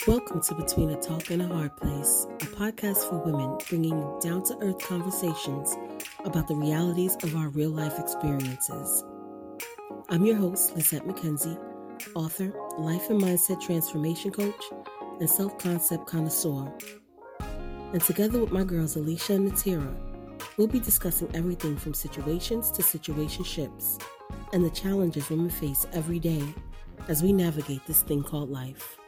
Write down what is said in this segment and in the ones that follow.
Welcome to Between a Talk and a Hard Place, a podcast for women bringing down-to-earth conversations about the realities of our real-life experiences. I'm your host, Lisette McKenzie, author, life and mindset transformation coach, and self-concept connoisseur. And together with my girls Alicia and Natira, we'll be discussing everything from situations to situationships and the challenges women face every day as we navigate this thing called life.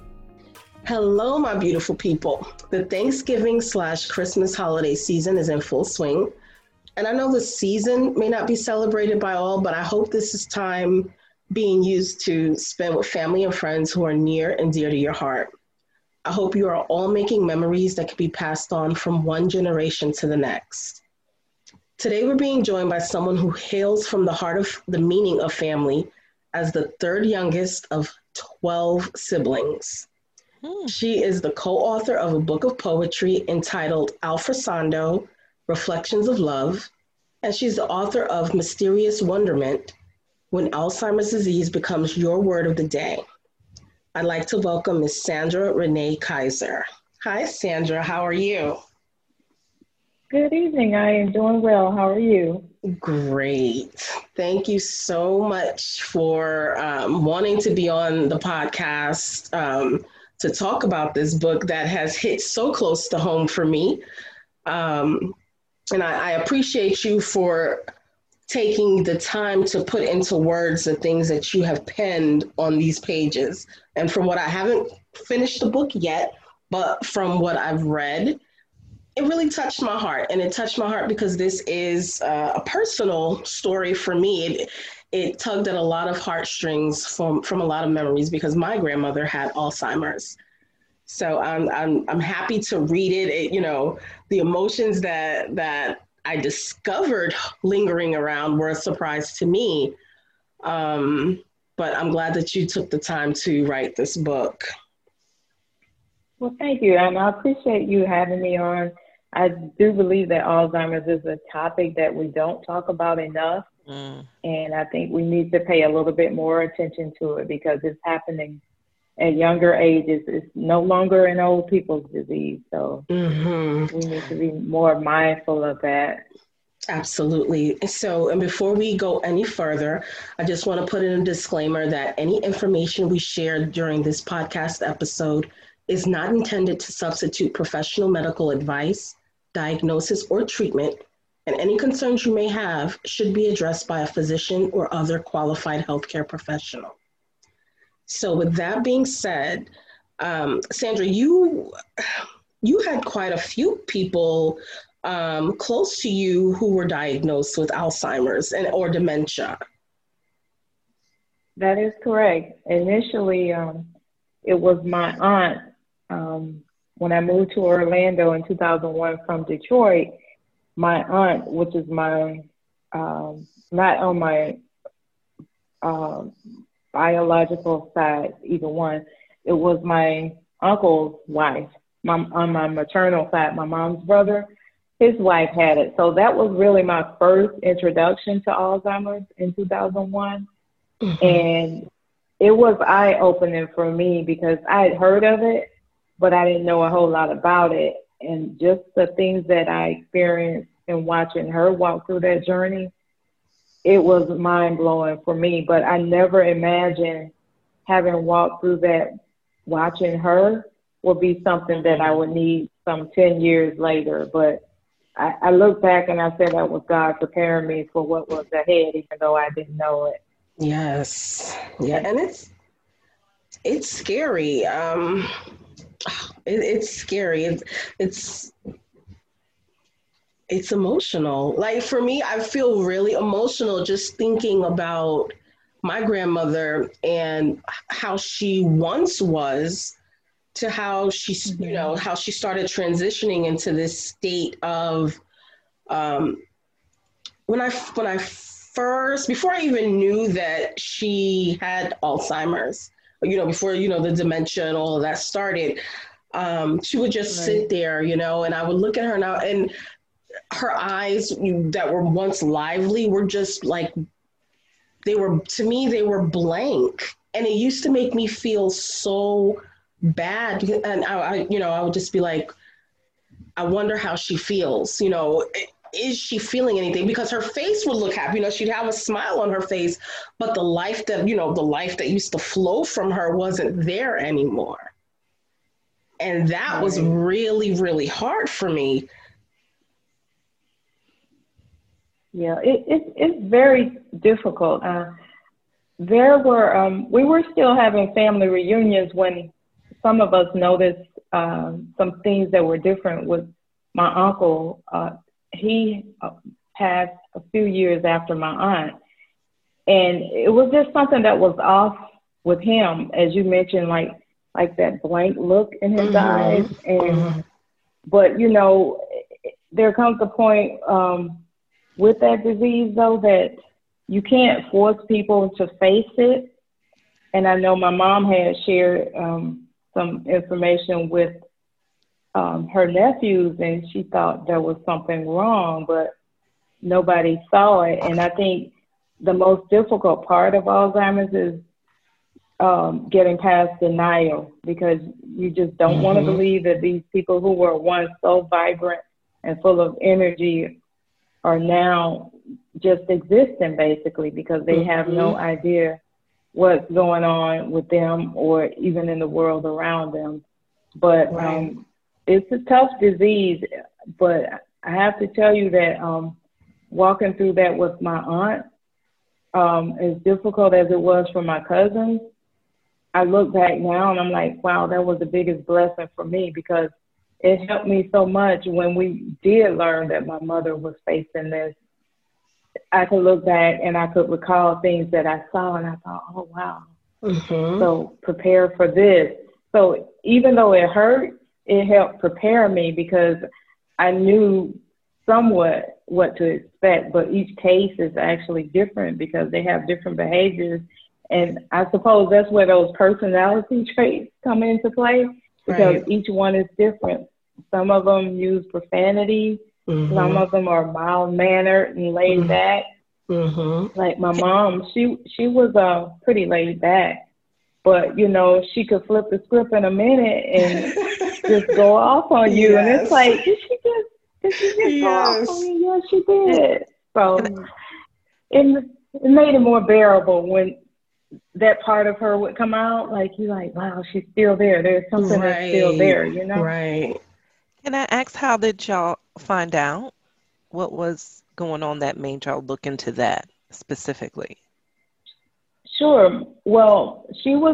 Hello, my beautiful people. The Thanksgiving/Christmas holiday season is in full swing. And I know the season may not be celebrated by all, but I hope this is time being used to spend with family and friends who are near and dear to your heart. I hope you are all making memories that can be passed on from one generation to the next. Today, we're being joined by someone who hails from the heart of the meaning of family as the third youngest of 12 siblings. She is the co-author of a book of poetry entitled Alfrasando, Reflections of Love, and she's the author of Mysterious Wonderment, When Alzheimer's Disease Becomes Your Word of the Day. I'd like to welcome Ms. Sandra Renee Kaiser. Hi, Sandra. How are you? Good evening. I am doing well. How are you? Great. Thank you so much for wanting to be on the podcast to talk about this book that has hit so close to home for me. And I appreciate you for taking the time to put into words the things that you have penned on these pages. And from what I haven't finished the book yet, but from what I've read, it really touched my heart. And it touched my heart because this is a personal story for me. It tugged at a lot of heartstrings from a lot of memories because my grandmother had Alzheimer's. So I'm happy to read it. The emotions that I discovered lingering around were a surprise to me. But I'm glad that you took the time to write this book. Well, thank you. And I appreciate you having me on. I do believe that Alzheimer's is a topic that we don't talk about enough. And I think we need to pay a little bit more attention to it because it's happening at younger ages. It's no longer an old people's disease. So we need to be more mindful of that. Absolutely. So, and before we go any further, I just want to put in a disclaimer that any information we share during this podcast episode is not intended to substitute professional medical advice, diagnosis, or treatment, and any concerns you may have should be addressed by a physician or other qualified healthcare professional. So with that being said, Sandra, you had quite a few people close to you who were diagnosed with Alzheimer's or dementia. That is correct. Initially, it was my aunt. When I moved to Orlando in 2001 from Detroit, my aunt, which is my, not on my biological side, either one, it was my uncle's wife. On my maternal side, my mom's brother, his wife had it. So that was really my first introduction to Alzheimer's in 2001. And it was eye-opening for me because I had heard of it, but I didn't know a whole lot about it. And just the things that I experienced in watching her walk through that journey, it was mind-blowing for me. But I never imagined having walked through that, watching her would be something that I would need some 10 years later. But I look back and I said that was God preparing me for what was ahead, even though I didn't know it. Yes. Yeah. And it's scary. It's scary. It's emotional. Like for me, I feel really emotional just thinking about my grandmother and how she once was to how she, how she started transitioning into this state of, before I even knew that she had Alzheimer's, before, the dementia and all of that started, she would just sit there, and I would look at her now and her eyes that were once lively were just like, they were blank. And it used to make me feel so bad. And I would just be like, I wonder how she feels, is she feeling anything? Because her face would look happy, she'd have a smile on her face, but the life that used to flow from her wasn't there anymore. And that was really, really hard for me. Yeah, it's very difficult. We were still having family reunions when some of us noticed some things that were different with my uncle. He passed a few years after my aunt, and it was just something that was off with him, as you mentioned, like that blank look in his eyes. And but there comes a point with that disease, though, that you can't force people to face it. And I know my mom had shared some information with her nephews, and she thought there was something wrong, but nobody saw it. And I think the most difficult part of Alzheimer's is getting past denial, because you just don't want to believe that these people who were once so vibrant and full of energy are now just existing, basically, because they have no idea what's going on with them or even in the world around them. But it's a tough disease, but I have to tell you that walking through that with my aunt, as difficult as it was for my cousins, I look back now and I'm like, wow, that was the biggest blessing for me, because it helped me so much when we did learn that my mother was facing this. I could look back and I could recall things that I saw, and I thought, oh, wow. So prepare for this. So even though it hurt, it helped prepare me, because I knew somewhat what to expect, but each case is actually different because they have different behaviors. And I suppose that's where those personality traits come into play, because each one is different. Some of them use profanity. Some of them are mild-mannered and laid back. Like my mom, she was pretty laid back, but she could flip the script in a minute and just go off on you. And it's like, did she just go off on me? Yes, she did. So it made it more bearable when that part of her would come out. Like, you're like, wow, she's still there. There's something that's still there, Right. Can I ask, how did y'all find out what was going on that made y'all look into that specifically? Sure. Well, she was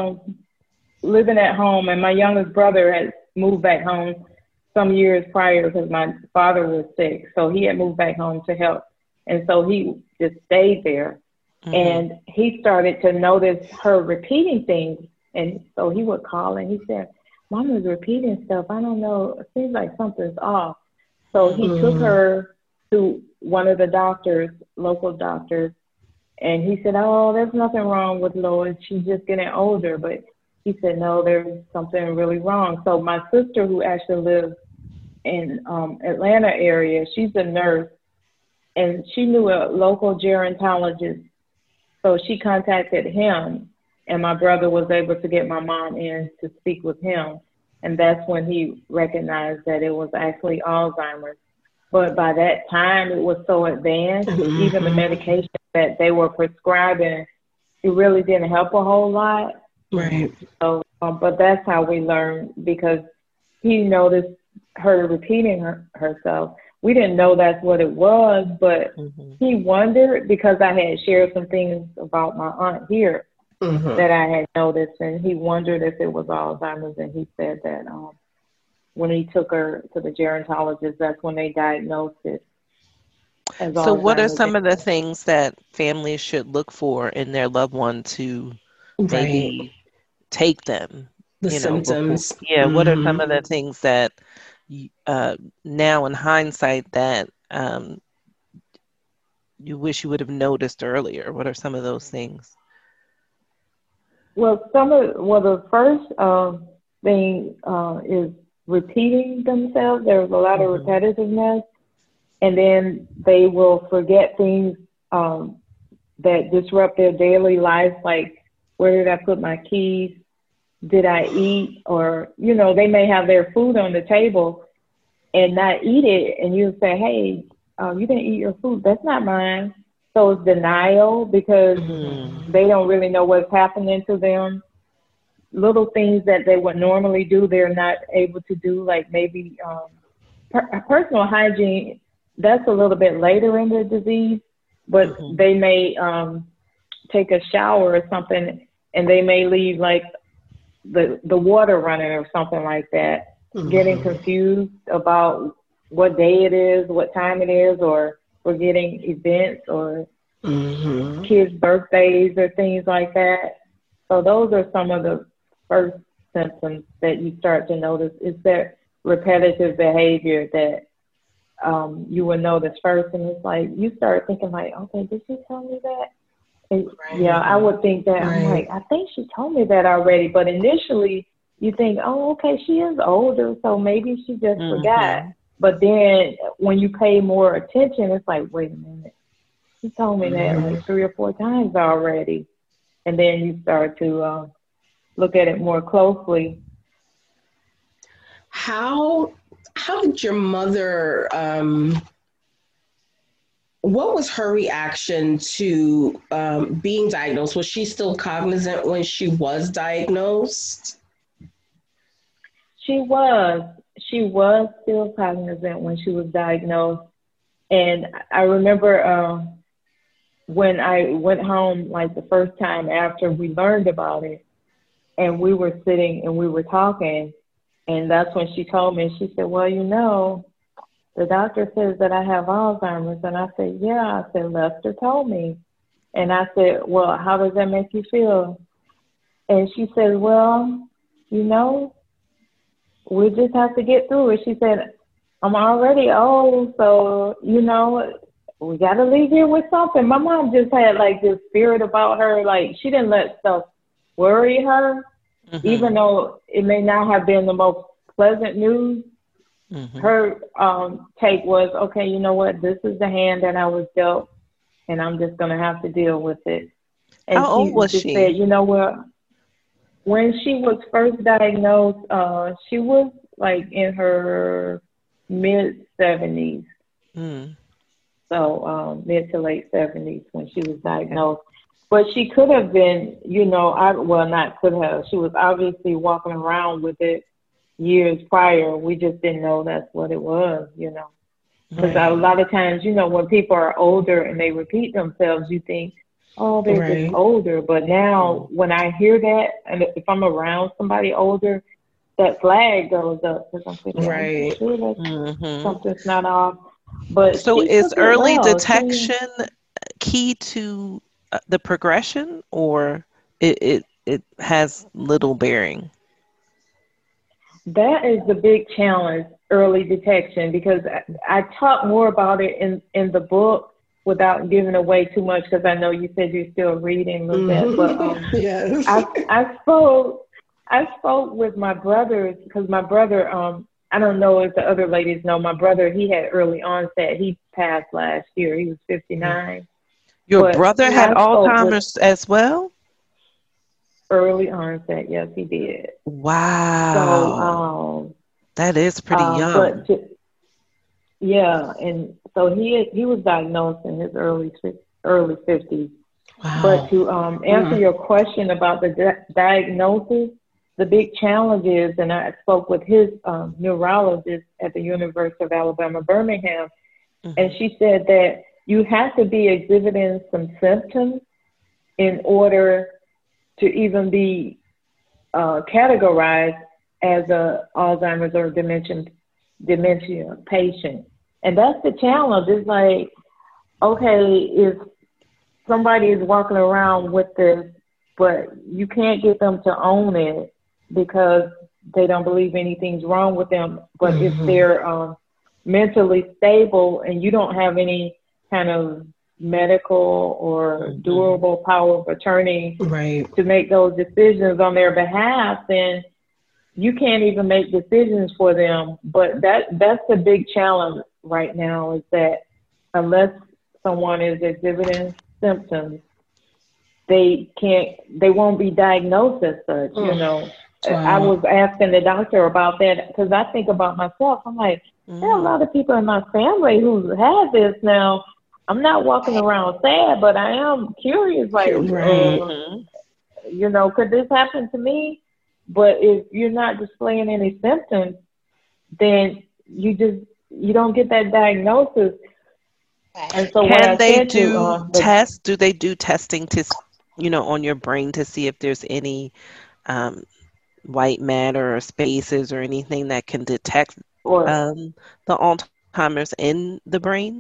living at home, and my youngest brother had moved back home some years prior because my father was sick. So he had moved back home to help. And so he just stayed there. And he started to notice her repeating things. And so he would call and he said, Mama's repeating stuff. I don't know. It seems like something's off. So he took her to one of the doctors, local doctors, and he said, oh, there's nothing wrong with Lois. She's just getting older. But he said, no, there's something really wrong. So my sister, who actually lives in Atlanta area, she's a nurse, and she knew a local gerontologist. So she contacted him, and my brother was able to get my mom in to speak with him. And that's when he recognized that it was actually Alzheimer's. But by that time, it was so advanced, even the medication that they were prescribing, it really didn't help a whole lot. Right. So, but that's how we learned, because he noticed her repeating herself. We didn't know that's what it was, but he wondered, because I had shared some things about my aunt here that I had noticed, and he wondered if it was Alzheimer's, and he said that when he took her to the gerontologist, that's when they diagnosed it as Alzheimer's. So what are some of the things that families should look for in their loved one to maybe take them? The symptoms. Before, what are some of the things that now in hindsight that you wish you would have noticed earlier? What are some of those things? Well, the first thing is repeating themselves. There's a lot of repetitiveness, and then they will forget things that disrupt their daily life, like, where did I put my keys? did I eat? Or, they may have their food on the table and not eat it. And you say, hey, you didn't eat your food. That's not mine. So it's denial because they don't really know what's happening to them. Little things that they would normally do, they're not able to do, like maybe personal hygiene. That's a little bit later in the disease, but they may take a shower or something, and they may leave like the water running or something like that, getting confused about what day it is, what time it is, or forgetting events or kids' birthdays or things like that. So those are some of the first symptoms that you start to notice. Is that repetitive behavior that you will notice first, and it's like you start thinking like, okay, did she tell me that? And, yeah, I would think that. I'm like, I think she told me that already, but initially you think, oh, okay, she is older, so maybe she just forgot. But then when you pay more attention, it's like, wait a minute, she told me that like 3 or 4 times already, and then you start to look at it more closely. How did your mother, what was her reaction to being diagnosed? Was she still cognizant when she was diagnosed? She was still cognizant when she was diagnosed. And I remember when I went home, like the first time after we learned about it, and we were sitting and we were talking, and that's when she told me, she said, well, the doctor says that I have Alzheimer's. And I said, yeah. I said, Lester told me. And I said, well, how does that make you feel? And she said, well, we just have to get through it. She said, I'm already old, so, we got to leave here with something. My mom just had like this spirit about her. Like, she didn't let stuff worry her, even though it may not have been the most pleasant news. Her take was, okay, you know what? This is the hand that I was dealt, and I'm just going to have to deal with it. And how old was she? Said, you know what? When she was first diagnosed, she was like in her mid-70s. So mid to late 70s when she was diagnosed. But she could have been, not could have. She was obviously walking around with it years prior. We just didn't know that's what it was, Because a lot of times, when people are older and they repeat themselves, you think, oh, they're just older. But now when I hear that, and if I'm around somebody older, that flag goes up. Because I'm thinking, I'm sure that something's not off. But so is early detection key to the progression, or it has little bearing? That is the big challenge, early detection, because I talk more about it in the book without giving away too much, because I know you said you're still reading, Lizette. But yes. I spoke with my brothers, because my brother, I don't know if the other ladies know, my brother, he had early onset. He passed last year. He was 59. Your brother had Alzheimer's as well? Early onset, yes, he did. Wow. So, that is pretty young. And so he was diagnosed in his early 50s. Wow. But to answer your question about the diagnosis, the big challenge is, and I spoke with his neurologist at the University of Alabama, Birmingham, and she said that you have to be exhibiting some symptoms in order to even be categorized as a Alzheimer's or dementia patient. And that's the challenge. It's like, okay, if somebody is walking around with this, but you can't get them to own it because they don't believe anything's wrong with them. But if they're mentally stable and you don't have any kind of medical or durable power of attorney to make those decisions on their behalf, then you can't even make decisions for them. But that's the big challenge right now, is that unless someone is exhibiting symptoms, they won't be diagnosed as such, I Wow. was asking the doctor about that because I think about myself. I'm like, there are a lot of people in my family who have this now. I'm not walking around sad, but I am curious, like, Right. could this happen to me? But if you're not displaying any symptoms, then you don't get that diagnosis. And so what Can I they said to do tests? Do they do testing to, on your brain to see if there's any um, white matter or spaces or anything that can detect or the Alzheimer's in the brain?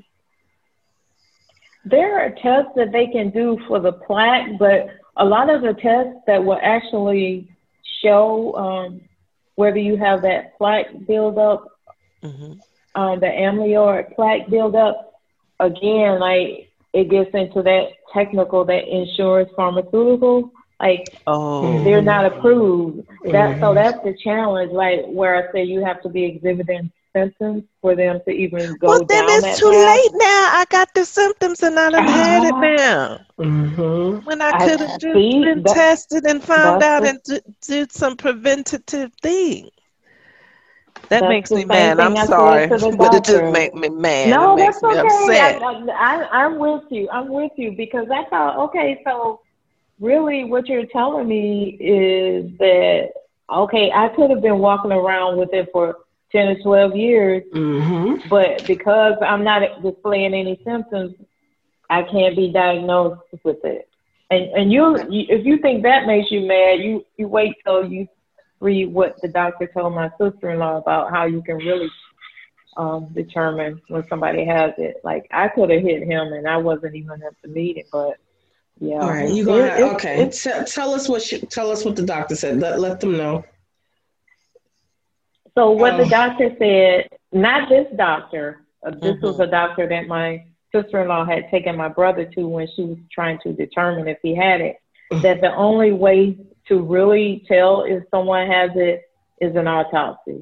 there are tests that they can do for the plaque, but a lot of the tests that will actually show whether you have that plaque buildup, the amyloid plaque buildup, again, like it gets into that technical, that insurance pharmaceuticals, like they're not approved. So that's the challenge, like where I say you have to be exhibiting symptoms for them to even go Well, then down it's that too path. late now. I got the symptoms and I done had it now. Mm-hmm. When I I could have just see been that. tested and found That's out the, and did some preventative thing. That that's makes the me same mad. I'm thing I said sorry, to the but it just doctor. makes me mad. It No, makes that's me okay. upset. I'm with you. I'm with you because I thought, okay, so really what you're telling me is that, okay, I could have been walking around with it for 10 or 12 years, but because I'm not displaying any symptoms, I can't be diagnosed with it. And you, if you think that makes you mad, you wait till you read what the doctor told my sister-in-law about how you can really determine when somebody has it. Like I could have hit him and I wasn't even at the meeting, but yeah. All right, you go ahead. Okay, tell us what the doctor said. Let them know. So what the doctor said, not this doctor. This was a doctor that my sister-in-law had taken my brother to when she was trying to determine if he had it. That the only way to really tell if someone has it is an autopsy.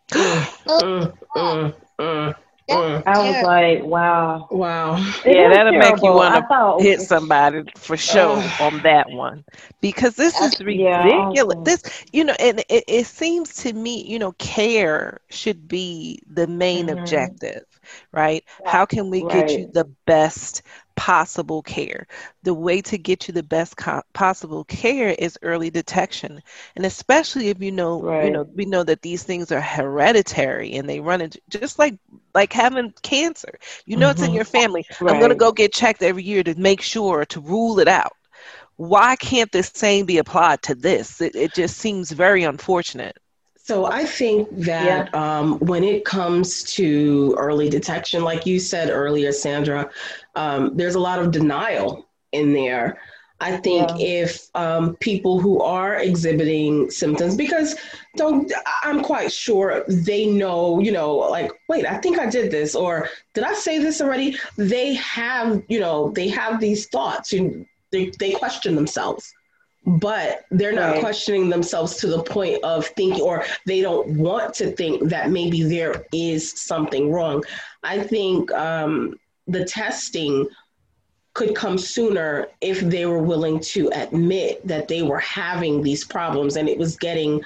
I was like, wow. Yeah, that'll make you want to thought, hit somebody for sure on that one, because this is ridiculous. This, and it seems to me, care should be the main objective, right? How can we get you the best possible care? The way to get you the best possible care is early detection, and especially if we know that these things are hereditary and they run into just like having cancer. It's in your family. I'm going to go get checked every year to make sure to rule it out. Why can't the same be applied to this? It just seems very unfortunate. So I think that when it comes to early detection, like you said earlier, Sandra, there's a lot of denial in there. I think if people who are exhibiting symptoms, because I'm quite sure they know, like, wait, I think I did this, or did I say this already? They have, they have these thoughts, and they question themselves. But they're not questioning themselves to the point of thinking, or they don't want to think that maybe there is something wrong. I think the testing could come sooner if they were willing to admit that they were having these problems, and it was getting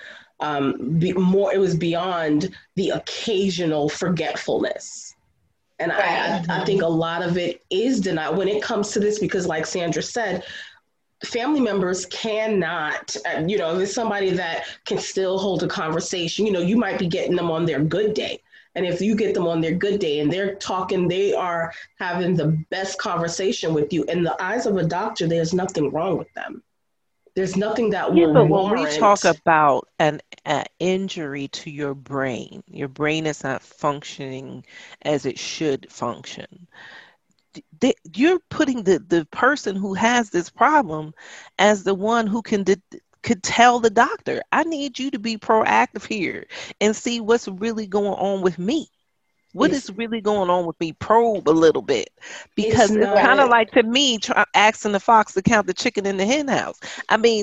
it was beyond the occasional forgetfulness. And I think a lot of it is denied when it comes to this, because like Sandra said, family members cannot, if it's somebody that can still hold a conversation, you might be getting them on their good day. And if you get them on their good day and they're talking, they are having the best conversation with you. In the eyes of a doctor, there's nothing wrong with them. There's nothing that will but warrant. when we talk about an injury to your brain is not functioning as it should function. You're putting the person who has this problem as the one who could tell the doctor, I need you to be proactive here and see what's really going on with me. What is really going on with me? Probe a little bit, because it's kind of like, to me, asking the fox to count the chicken in the hen house. I mean,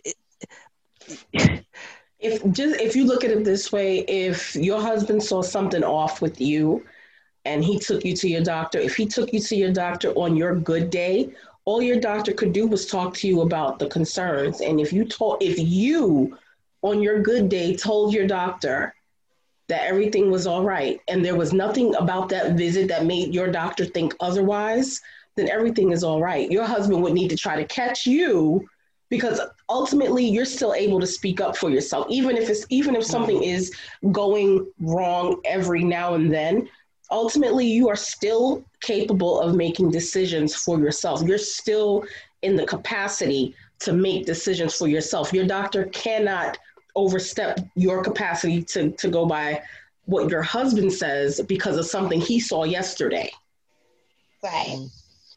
if you look at it this way, if your husband saw something off with you and he took you to your doctor, if he took you to your doctor on your good day, all your doctor could do was talk to you about the concerns. And if you on your good day told your doctor that everything was all right, and there was nothing about that visit that made your doctor think otherwise, then everything is all right. Your husband would need to try to catch you, because ultimately you're still able to speak up for yourself, even if something is going wrong every now and then. Ultimately, you are still capable of making decisions for yourself. You're still in the capacity to make decisions for yourself. Your doctor cannot overstep your capacity to go by what your husband says because of something he saw yesterday. Right.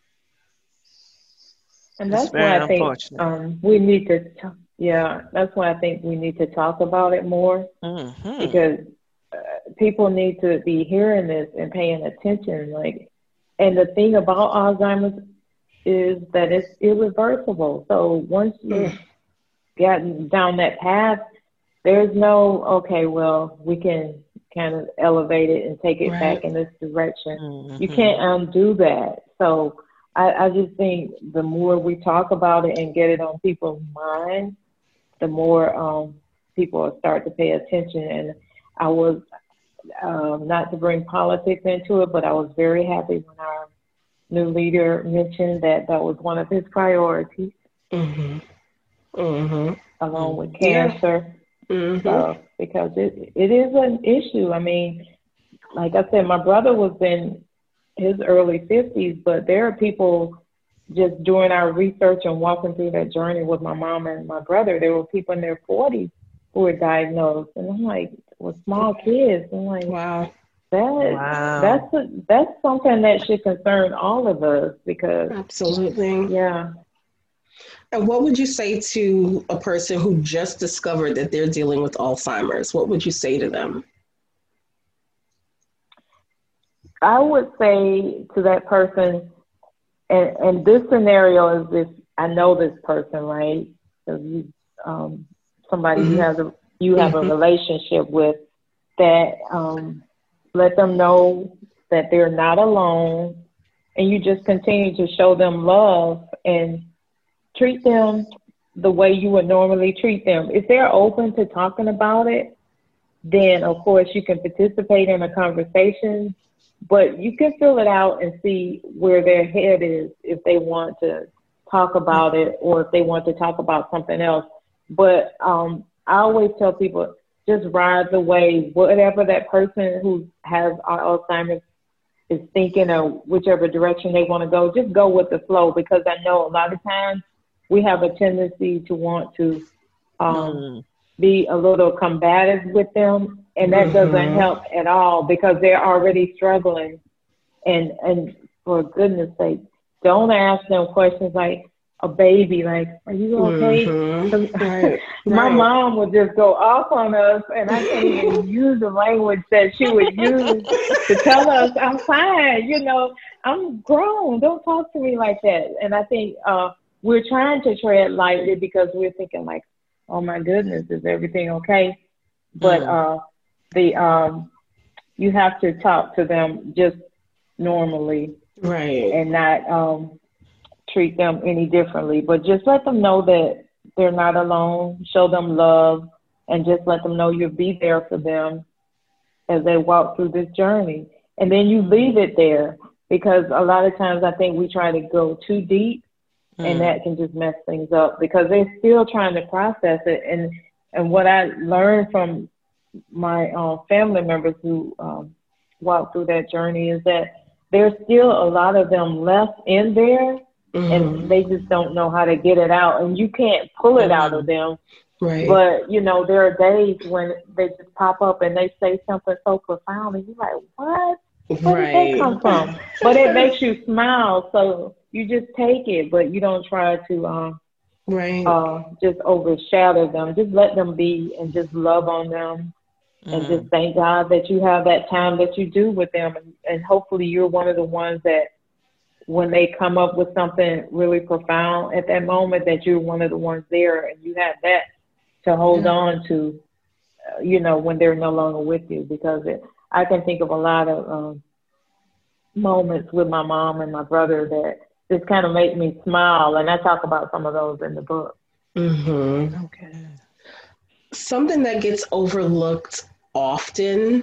And that's why I think we need to, that's why I think we need to talk about it more, because people need to be hearing this and paying attention. And the thing about Alzheimer's is that it's irreversible. So once you've gotten down that path, there's no, okay, well, we can kind of elevate it and take it back in this direction. You can't undo that. So I just think the more we talk about it and get it on people's minds, the more people will start to pay attention. And I was, not to bring politics into it, but I was very happy when our new leader mentioned that was one of his priorities, along with cancer. Because it is an issue. I mean, like I said, my brother was in his early 50s, but there are people just doing our research and walking through that journey with my mom and my brother. There were people in their 40s who were diagnosed, and I'm like, with small kids. I'm like, wow. That's something that should concern all of us, because absolutely, yeah. And what would you say to a person who just discovered that they're dealing with Alzheimer's? What would you say to them? I would say to that person, and this scenario is this, I know this person, right? So you, somebody you have a relationship with, that let them know that they're not alone, and you just continue to show them love and treat them the way you would normally treat them. If they're open to talking about it, then of course you can participate in a conversation, but you can fill it out and see where their head is, if they want to talk about it or if they want to talk about something else. But I always tell people, just ride the wave, whatever that person who has Alzheimer's is thinking, or whichever direction they want to go, just go with the flow, because I know a lot of times we have a tendency to want to be a little combative with them, and that doesn't help at all, because they're already struggling. And for goodness sake, don't ask them questions like a baby, like, are you okay? My mom would just go off on us, and I can't even use the language that she would use to tell us, I'm fine, I'm grown, don't talk to me like that. And I think we're trying to tread lightly, because we're thinking like, oh my goodness, is everything okay? But you have to talk to them just normally, and not treat them any differently, but just let them know that they're not alone, show them love, and just let them know you'll be there for them as they walk through this journey. And then you leave it there, because a lot of times I think we try to go too deep, and that can just mess things up, because they're still trying to process it. And what I learned from my family members who walked through that journey is that there's still a lot of them left in there, and they just don't know how to get it out, and you can't pull it out of them. But there are days when they just pop up and they say something so profound, and you're like, what? Where did that come from? But it makes you smile, so you just take it, but you don't try to just overshadow them. Just let them be, and just love on them, and just thank God that you have that time that you do with them, and hopefully you're one of the ones that, when they come up with something really profound at that moment, that you're one of the ones there, and you have that to hold on to, when they're no longer with you. Because I can think of a lot of moments with my mom and my brother that just kind of make me smile, and I talk about some of those in the book. Okay. something that gets overlooked often,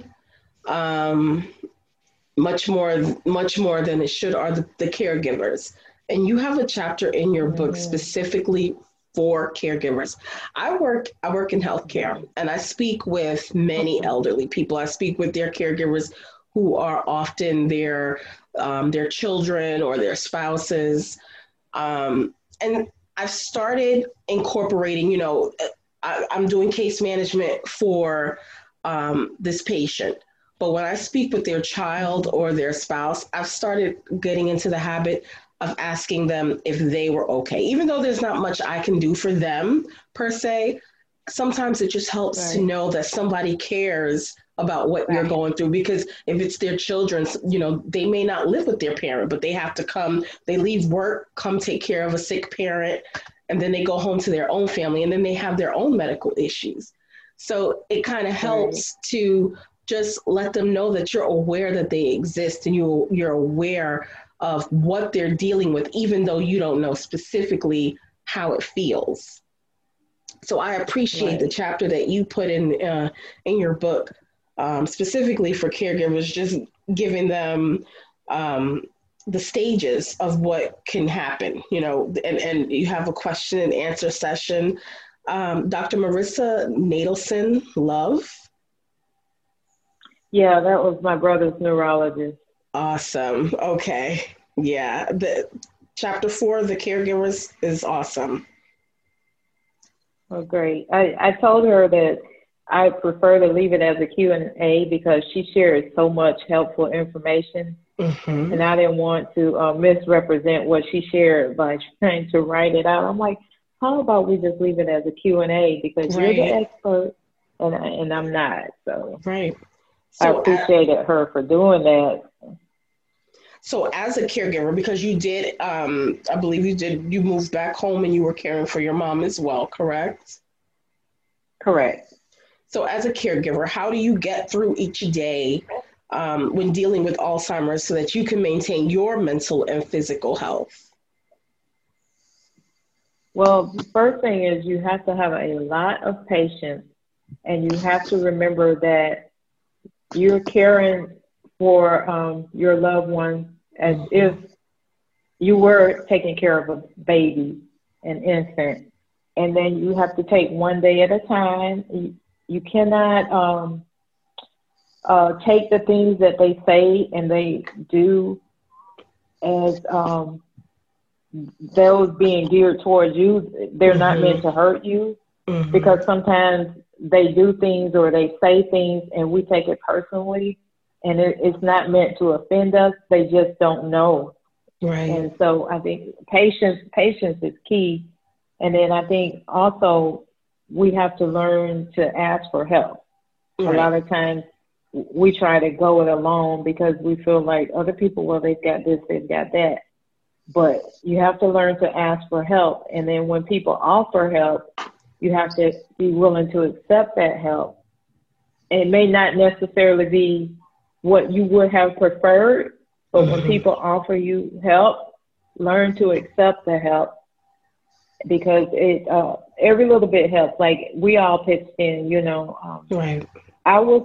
much more than it should, are the caregivers. And you have a chapter in your book specifically for caregivers. I work in healthcare, and I speak with many elderly people. I speak with their caregivers who are often their children or their spouses. And I've started incorporating, I'm doing case management for this patient. But when I speak with their child or their spouse, I've started getting into the habit of asking them if they were okay. Even though there's not much I can do for them per se, sometimes it just helps to know that somebody cares about what you're going through. Because if it's their children, they may not live with their parent, but they have to come, they leave work, come take care of a sick parent, and then they go home to their own family, and then they have their own medical issues. So it kind of helps to just let them know that you're aware that they exist and you're aware of what they're dealing with, even though you don't know specifically how it feels. So I appreciate the chapter that you put in your book, specifically for caregivers, just giving them the stages of what can happen, and you have a question and answer session. Dr. Marissa Nadelson Love. Yeah, that was my brother's neurologist. Awesome. Okay. Yeah. The chapter 4, the caregivers, is awesome. Oh, great. I told her that I prefer to leave it as a Q&A because she shared so much helpful information. And I didn't want to misrepresent what she shared by trying to write it out. I'm like, how about we just leave it as a Q&A because you're the expert and I'm not. So I appreciated her for doing that. So as a caregiver, because you did, I believe you moved back home and you were caring for your mom as well, correct? Correct. So as a caregiver, how do you get through each day when dealing with Alzheimer's so that you can maintain your mental and physical health? Well, the first thing is you have to have a lot of patience, and you have to remember that you're caring for your loved one as if you were taking care of a baby, an infant, and then you have to take one day at a time. You cannot take the things that they say and they do as those being geared towards you. They're not meant to hurt you, because sometimes they do things or they say things and we take it personally, and it's not meant to offend us. They just don't know. Right. And so I think patience is key. And then I think also we have to learn to ask for help. Right. A lot of times we try to go it alone because we feel like other people, well, they've got this, they've got that. But you have to learn to ask for help. And then when people offer help, you have to be willing to accept that help. It may not necessarily be what you would have preferred, but when people offer you help, learn to accept the help, because it every little bit helps. Like we all pitched in, right. I was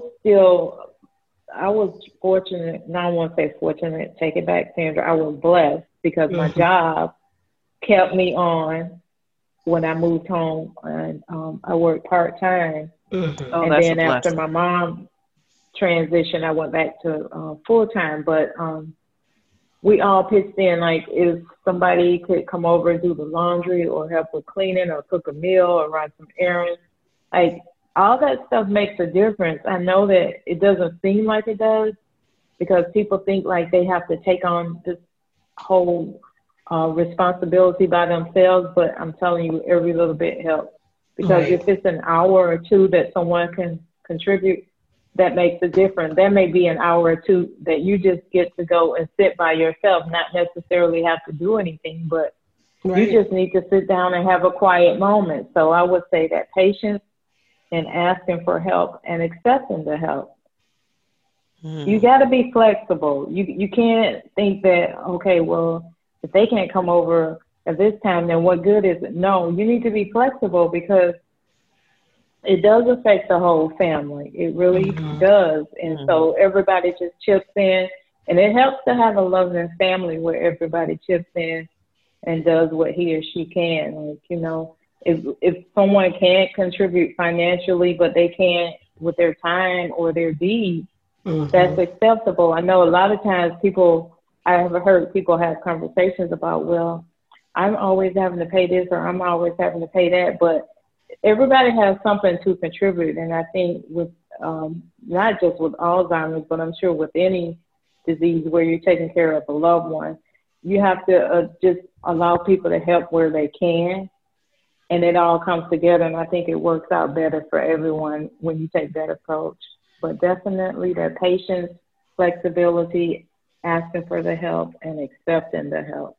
fortunate. No, I won't say fortunate. Take it back, Sandra. I was blessed because my job kept me on when I moved home, and I worked part-time. And then after my mom transitioned, I went back to full-time. But we all pitched in, like if somebody could come over and do the laundry or help with cleaning or cook a meal or run some errands, like all that stuff makes a difference. I know that it doesn't seem like it does because people think like they have to take on this whole responsibility by themselves, but I'm telling you, every little bit helps. Because if it's an hour or two that someone can contribute, that makes a difference. There may be an hour or two that you just get to go and sit by yourself, not necessarily have to do anything, but you just need to sit down and have a quiet moment. So I would say that patience and asking for help and accepting the help. You got to be flexible. You can't think that, okay, well, if they can't come over at this time, then what good is it? No, you need to be flexible because it does affect the whole family. It really does. And so everybody just chips in. And it helps to have a loving family where everybody chips in and does what he or she can. Like, you know, if someone can't contribute financially, but they can't with their time or their deeds, that's acceptable. I know a lot of times I have heard people have conversations about, well, I'm always having to pay this or I'm always having to pay that. But everybody has something to contribute. And I think with not just with Alzheimer's, but I'm sure with any disease where you're taking care of a loved one, you have to just allow people to help where they can. And it all comes together. And I think it works out better for everyone when you take that approach. But definitely that patience, flexibility, asking for the help and accepting the help.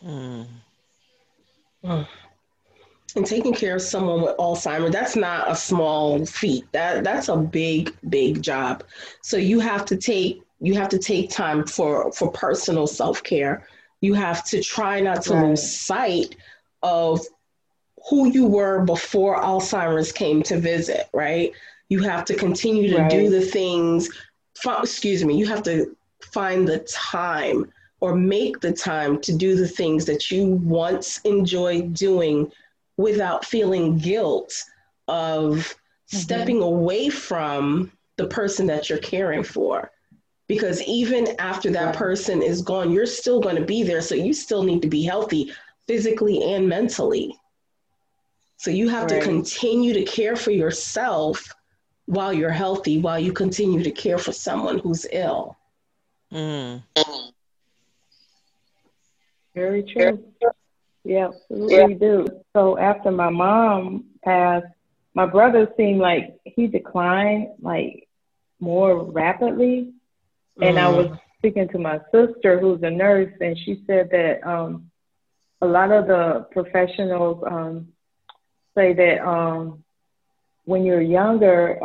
And taking care of someone with Alzheimer's, that's not a small feat. That's a big, big job. So you have to take time for personal self-care. You have to try not to lose sight of who you were before Alzheimer's came to visit, right? You have to continue to do the things, you have to find the time or make the time to do the things that you once enjoyed doing without feeling guilt of stepping away from the person that you're caring for. Because even after that person is gone, you're still going to be there. So you still need to be healthy physically and mentally. So you have to continue to care for yourself while you're healthy, while you continue to care for someone who's ill. Very true. Yeah, we do. So after my mom passed, my brother seemed like he declined like more rapidly. And I was speaking to my sister who's a nurse, and she said that a lot of the professionals say that when you're younger,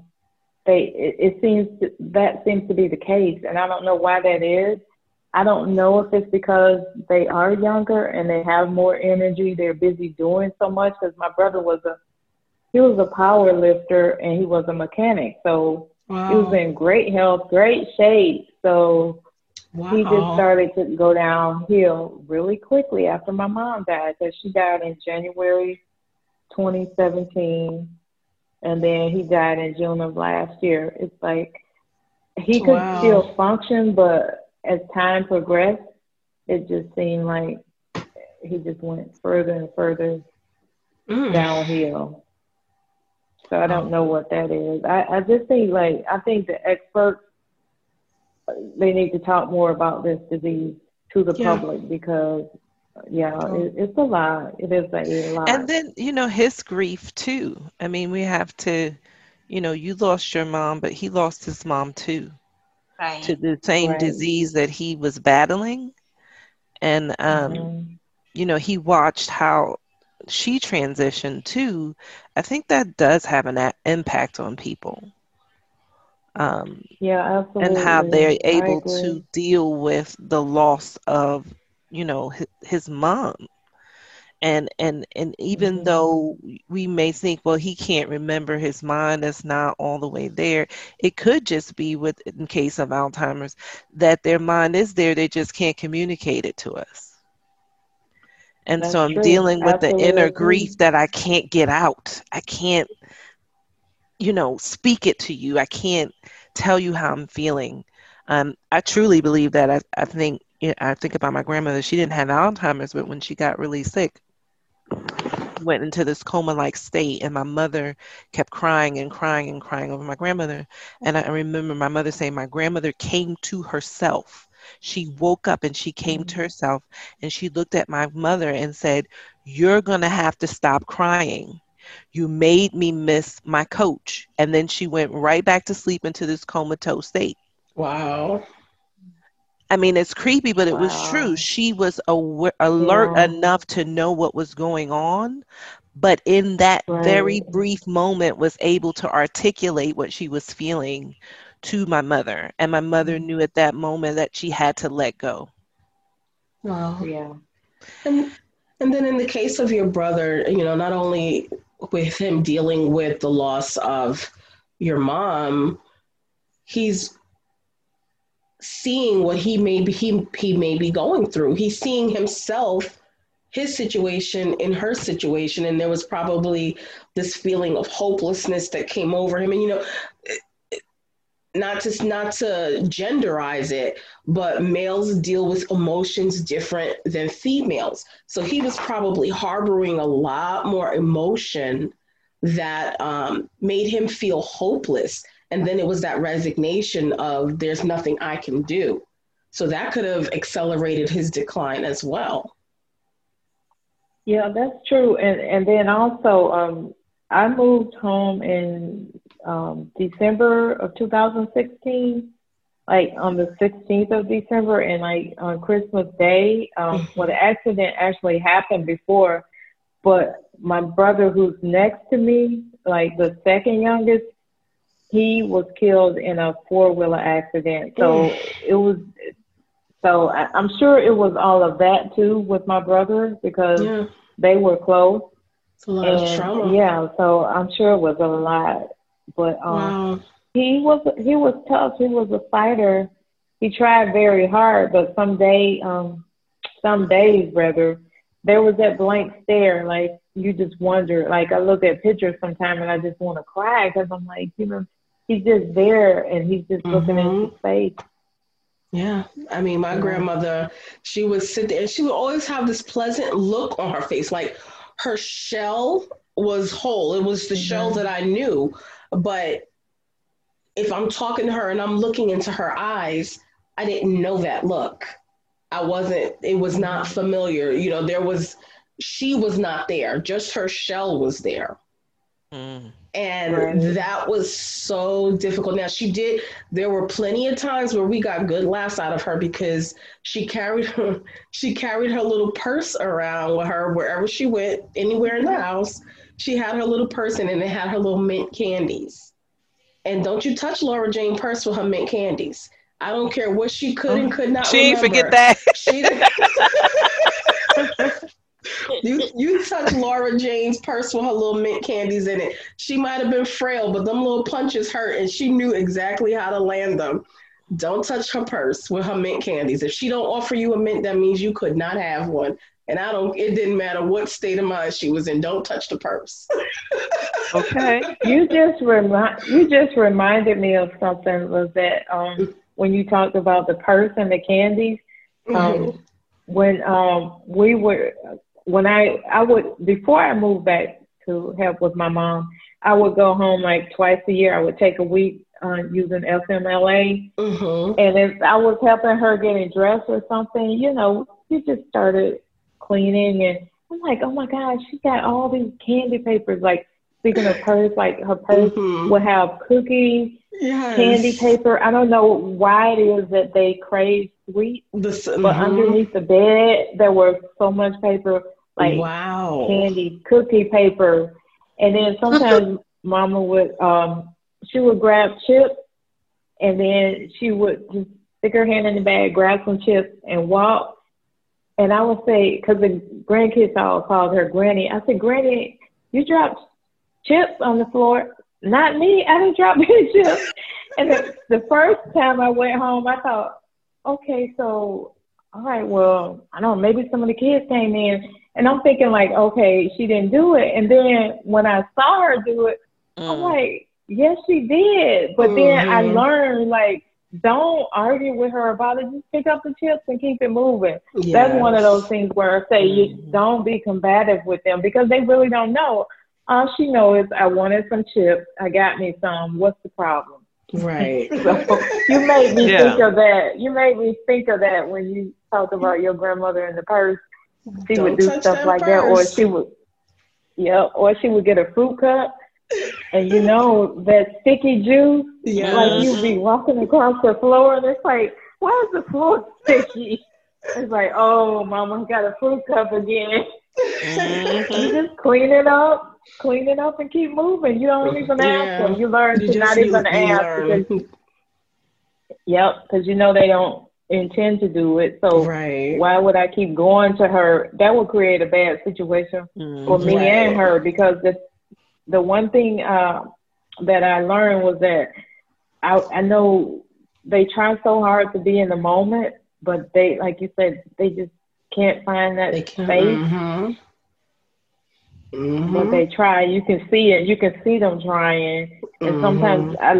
it seems that seems to be the case. And I don't know why that is. I don't know if it's because they are younger and they have more energy. They're busy doing so much. Because my brother was a power lifter and he was a mechanic. So he was in great health, great shape. So he just started to go downhill really quickly after my mom died. Because she died in January 2017. And then he died in June of last year. It's like he could still function, but as time progressed, it just seemed like he just went further and further downhill. So I don't know what that is. I just think I think the experts, they need to talk more about this disease to the public because it's a lot. It is a lot. And then, his grief too. I mean, we have to, you lost your mom, but he lost his mom too. To the same disease that he was battling. And, he watched how she transitioned too. I think that does have an impact on people. Absolutely. And how they're able to deal with the loss of, his mom. And even though we may think, well, he can't remember, his mind is not all the way there, it could just be in case of Alzheimer's, that their mind is there, they just can't communicate it to us. And so I'm dealing with the inner grief that I can't get out. I can't, speak it to you. I can't tell you how I'm feeling. I truly believe that. I think about my grandmother. She didn't have Alzheimer's, but when she got really sick, went into this coma-like state, and my mother kept crying and crying and crying over my grandmother. And I remember my mother saying my grandmother came to herself. She woke up and she came to herself, and she looked at my mother and said, "You're going to have to stop crying. You made me miss my coach." And then she went right back to sleep into this comatose state. Wow. I mean, it's creepy, but it was true. She was alert enough to know what was going on, but in that very brief moment was able to articulate what she was feeling to my mother. And my mother knew at that moment that she had to let go. Wow. Yeah. And then in the case of your brother, not only with him dealing with the loss of your mom, he's seeing what he may be going through. He's seeing himself, his situation in her situation, and there was probably this feeling of hopelessness that came over him. And not to genderize it, but males deal with emotions different than females. So he was probably harboring a lot more emotion that made him feel hopeless. And then it was that resignation of there's nothing I can do. So that could have accelerated his decline as well. Yeah, that's true. And then also, I moved home in December of 2016, like on the 16th of December, and like on Christmas Day. Well, the accident actually happened before, but my brother who's next to me, like the second youngest, he was killed in a four-wheeler accident. So I'm sure it was all of that too with my brother, because they were close. It's a lot of trauma. Yeah, so I'm sure it was a lot. But wow. he was tough. He was a fighter. He tried very hard, but some days there was that blank stare. Like, you just wonder. Like, I look at pictures sometimes and I just want to cry, because I'm like, he's just there and he's just looking into space. Yeah. I mean, my grandmother, she would sit there and she would always have this pleasant look on her face. Like, her shell was whole. It was the shell that I knew. But if I'm talking to her and I'm looking into her eyes, I didn't know that look. It was not familiar. She was not there. Just her shell was there. And that was so difficult. Now, there were plenty of times where we got good laughs out of her, because she carried her little purse around with her wherever she went, anywhere in the house. She had her little purse in it, and it had her little mint candies. And don't you touch Laura Jane purse with her mint candies. I don't care what she could and could not remember. She forget that. You touch Laura Jane's purse with her little mint candies in it. She might have been frail, but them little punches hurt, and she knew exactly how to land them. Don't touch her purse with her mint candies. If she don't offer you a mint, that means you could not have one. And it didn't matter what state of mind she was in. Don't touch the purse. Okay. You just reminded me of something, was that when you talked about the purse and the candies, when I would, before I moved back to help with my mom, I would go home like twice a year. I would take a week using FMLA. And if I was helping her getting dressed or something, you just started cleaning, and I'm like, oh my gosh, she got all these candy papers. Like, speaking of purse, like her purse would have cookies, candy paper. I don't know why it is that they crave sweet, but underneath the bed there was so much paper, like candy, cookie paper. And then sometimes Mama would she would grab chips, and then she would just stick her hand in the bag, grab some chips, and walk. And I would say, because the grandkids all called her Granny, I said, Granny, you dropped chips on the floor. Not me. I didn't drop any chips. And the first time I went home, I thought, okay, so, all right, well, I don't know, maybe some of the kids came in. And I'm thinking, like, okay, she didn't do it. And then when I saw her do it, I'm like, yes, she did. But then I learned, like, don't argue with her about it. Just pick up the chips and keep it moving. Yes. That's one of those things where I say you don't be combative with them, because they really don't know. All she knows is, I wanted some chips. I got me some. What's the problem? Right. So you made me think of that. You made me think of that when you talked about your grandmother in the purse. She would do stuff like that, or she would get a fruit cup. And that sticky juice, like you'd be walking across the floor and it's like, why is the floor sticky? It's like, oh, Mama got a fruit cup again. You just clean it up and keep moving. You don't even ask them. You learn to not even ask. Because they don't intend to do it. So right. why would I keep going to her? That would create a bad situation for me right. and her, because the one thing that I learned was that I know they try so hard to be in the moment, but they, like you said, they just can't find that space. Mm-hmm. Mm-hmm. But they try. You can see it. You can see them trying. And sometimes I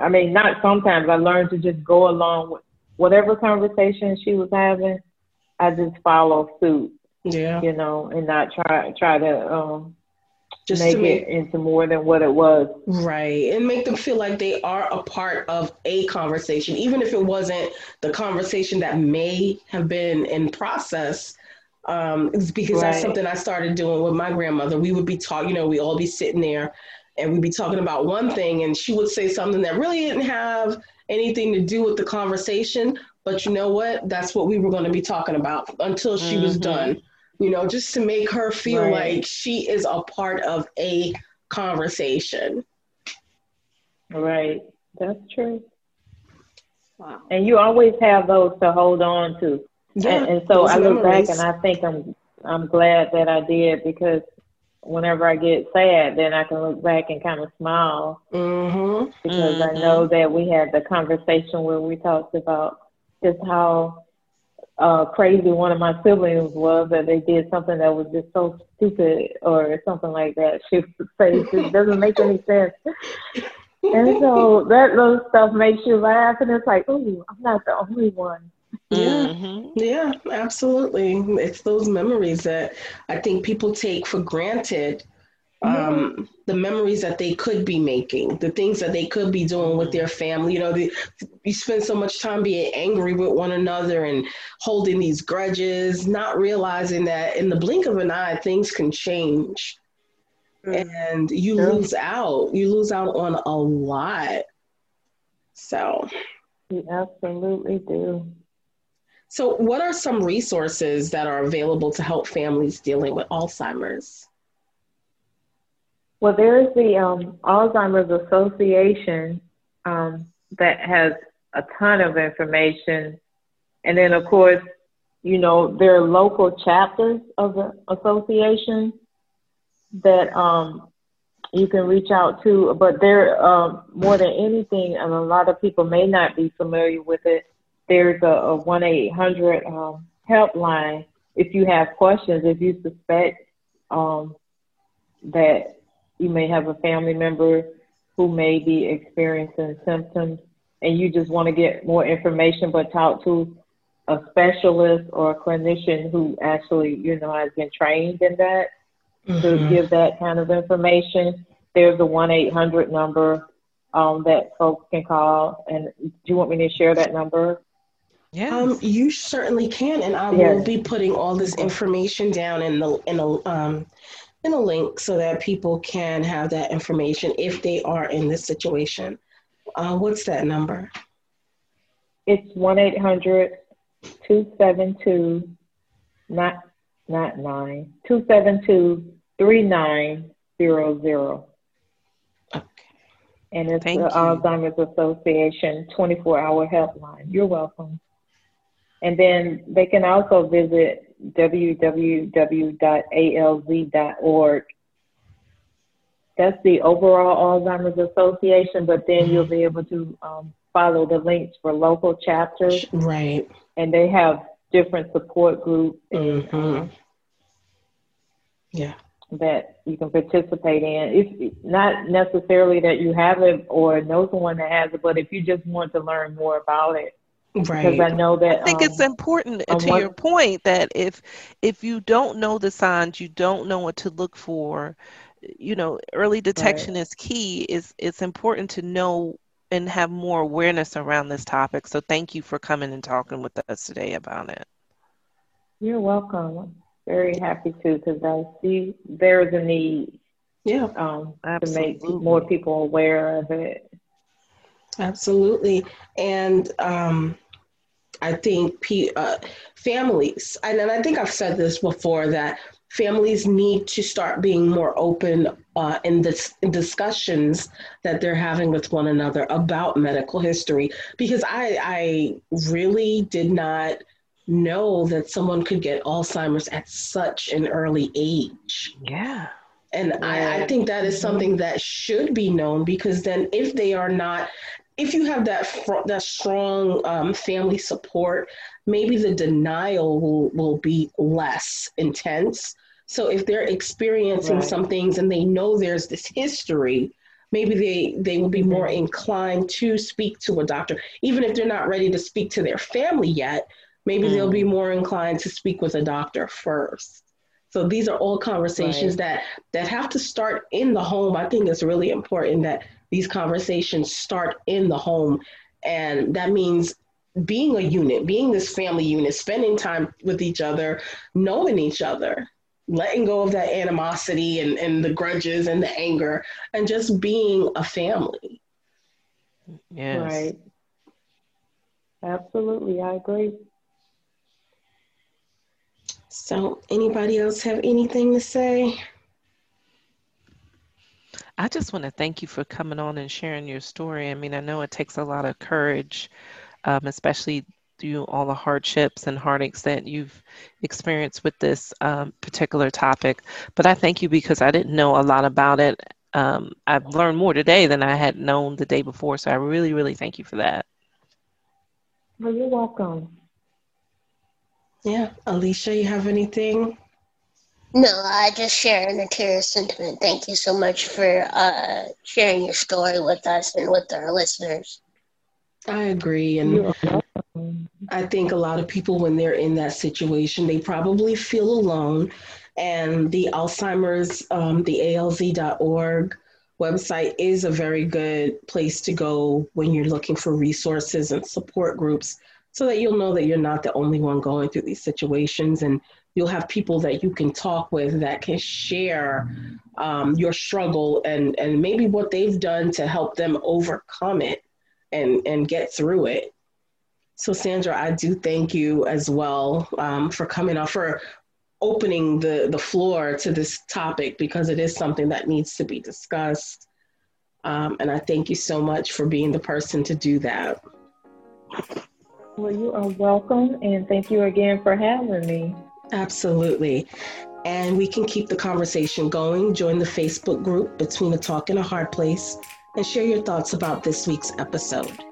learned to just go along with whatever conversation she was having. I just follow suit. Yeah. You know, and not try to just make it into more than what it was. Right. And make them feel like they are a part of a conversation, even if it wasn't the conversation that may have been in process. Because that's something I started doing with my grandmother. We would be talking, we all be sitting there and we'd be talking about one thing, and she would say something that really didn't have anything to do with the conversation. But you know what? That's what we were going to be talking about until she was done, just to make her feel like she is a part of a conversation. Right. That's true. Wow. And you always have those to hold on to. Yeah, and so I look back and I think I'm glad that I did, because whenever I get sad, then I can look back and kind of smile, because I know that we had the conversation where we talked about just how crazy one of my siblings was, that they did something that was just so stupid or something like that. She would say, it doesn't make any sense. And so that little stuff makes you laugh, and it's like, oh, I'm not the only one. Yeah, absolutely. It's those memories that I think people take for granted. The memories that they could be making, the things that they could be doing with their family. You spend so much time being angry with one another and holding these grudges, not realizing that in the blink of an eye, things can change. And you lose out. You lose out on a lot. So. You absolutely do. So what are some resources that are available to help families dealing with Alzheimer's? Well, there is the Alzheimer's Association that has a ton of information. And then, of course, there are local chapters of the association that you can reach out to. But they're more than anything, and a lot of people may not be familiar with it, there's a 1-800 helpline if you have questions, if you suspect that you may have a family member who may be experiencing symptoms and you just want to get more information, but talk to a specialist or a clinician who actually, has been trained in that to give that kind of information. There's a 1-800 number that folks can call. And do you want me to share that number? Yeah, you certainly can, and I will be putting all this information down in a link so that people can have that information if they are in this situation. What's that number? It's 1-800-272 272-3900. Okay. And it's the Alzheimer's Association 24-hour helpline. You're welcome. And then they can also visit www.alz.org. That's the overall Alzheimer's Association, but then you'll be able to follow the links for local chapters. Right. And they have different support groups that you can participate in. It's not necessarily that you have it or know someone that has it, but if you just want to learn more about it. Right. Because I know that I think it's important to your point that if you don't know the signs, you don't know what to look for, early detection is key. It's important to know and have more awareness around this topic. So thank you for coming and talking with us today about it. You're welcome. Very happy to, because I see there's a need to make more people aware of it. Absolutely. And I think families, and I think I've said this before, that families need to start being more open in discussions that they're having with one another about medical history. Because I really did not know that someone could get Alzheimer's at such an early age. Yeah. And I think that is something that should be known, because then if they are not, if you have that strong family support, maybe the denial will be less intense. So if they're experiencing some things and they know there's this history, maybe they will be more inclined to speak to a doctor, even if they're not ready to speak to their family yet. Maybe they'll be more inclined to speak with a doctor first. So these are all conversations that have to start in the home. I think it's really important that these conversations start in the home. And that means being a unit, being this family unit, spending time with each other, knowing each other, letting go of that animosity and the grudges and the anger, and just being a family. Yes. Right. Absolutely. I agree. So anybody else have anything to say? I just want to thank you for coming on and sharing your story. I mean, I know it takes a lot of courage, especially through all the hardships and heartaches that you've experienced with this particular topic. But I thank you because I didn't know a lot about it. I've learned more today than I had known the day before. So I really, really thank you for that. Well, you're welcome. Yeah. Alicia, you have anything? No, I just share an Natera sentiment. Thank you so much for sharing your story with us and with our listeners. I agree. And I think a lot of people, when they're in that situation, they probably feel alone. And the Alzheimer's, the ALZ.org website is a very good place to go when you're looking for resources and support groups, so that you'll know that you're not the only one going through these situations, and you'll have people that you can talk with that can share your struggle and maybe what they've done to help them overcome it and get through it. So Sandra, I do thank you as well for coming on, for opening the floor to this topic, because it is something that needs to be discussed. And I thank you so much for being the person to do that. Well, you are welcome, and thank you again for having me. Absolutely. And we can keep the conversation going. Join the Facebook group Between a Talk and a Hard Place and share your thoughts about this week's episode.